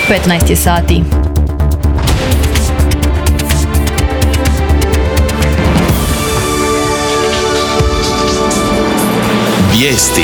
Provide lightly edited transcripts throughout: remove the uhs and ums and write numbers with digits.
15 je sati. Vijesti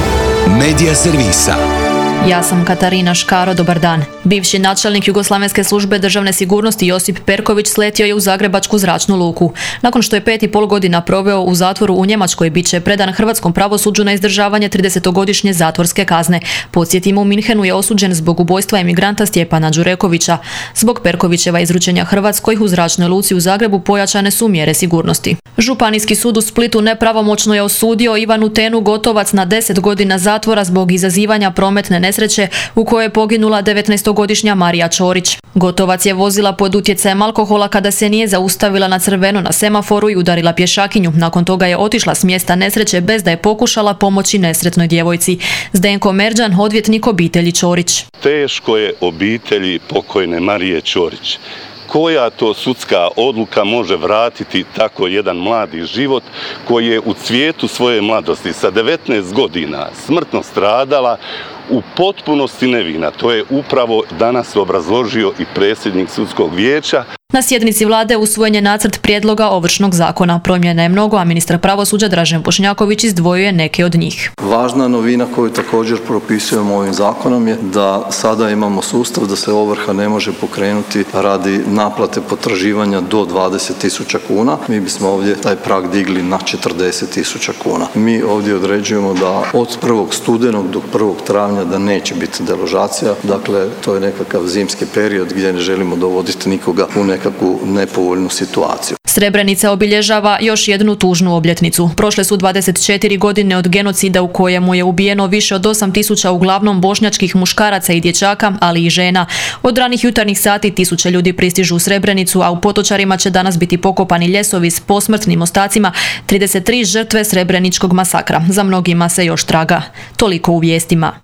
Medija servisa. Ja sam Katarina Škaro, dobar dan. Bivši načelnik Jugoslavenske službe državne sigurnosti Josip Perković sletio je u Zagrebačku zračnu luku. Nakon što je 5,5 godina proveo u zatvoru u Njemačkoj, bit će predan hrvatskom pravosuđu na izdržavanje 30-godišnje zatvorske kazne. Podsjetimo, u Minhenu je osuđen zbog ubojstva emigranta Stjepana Đurekovića. Zbog Perkovićeva izručenja Hrvatskoj u zračnoj luci u Zagrebu pojačane su mjere sigurnosti. Županijski sud u Splitu nepravomoćno je osudio Ivanu Tenu Gotovac na 10 godina zatvora zbog izazivanja prometne nesreće u kojoj je poginula 19-godišnja Marija Ćorić. Gotovac je vozila pod utjecajem alkohola kada se nije zaustavila na crveno na semaforu i udarila pješakinju. Nakon toga je otišla s mjesta nesreće bez da je pokušala pomoći nesretnoj djevojci. Zdenko Merđan, odvjetnik obitelji Ćorić. Teško je obitelji pokojne Marije Ćorić. Koja to sudska odluka može vratiti tako jedan mladi život koji je u cvijetu svoje mladosti sa 19 godina smrtno stradala, u potpunosti nevina. To je upravo danas obrazložio i predsjednik sudskog vijeća. Na sjednici vlade usvojen je nacrt prijedloga Ovršnog zakona. Promjena je mnogo, a ministar pravosuđa Dražen Bošnjaković izdvojio je neke od njih. Važna novina koju također propisujemo ovim zakonom je da sada imamo sustav da se ovrha ne može pokrenuti radi naplate potraživanja do 20.000 kuna. Mi bismo ovdje taj prag digli na 40.000 kuna. Mi ovdje određujemo da od 1. studenog do 1. travnja da neće biti deložacija. Dakle, to je nekakav zimski period gdje ne želimo dovoditi nikoga u nekakvu nepovoljnu situaciju. Srebrenica obilježava još jednu tužnu obljetnicu. Prošle su 24 godine od genocida u kojemu je ubijeno više od 8.000 uglavnom bošnjačkih muškaraca i dječaka, ali i žena. Od ranih jutarnjih sati tisuće ljudi pristižu u Srebrenicu, a u Potočarima će danas biti pokopani ljesovi s posmrtnim ostacima 33 žrtve Srebreničkog masakra. Za mnogima se još traga. Toliko u vijestima.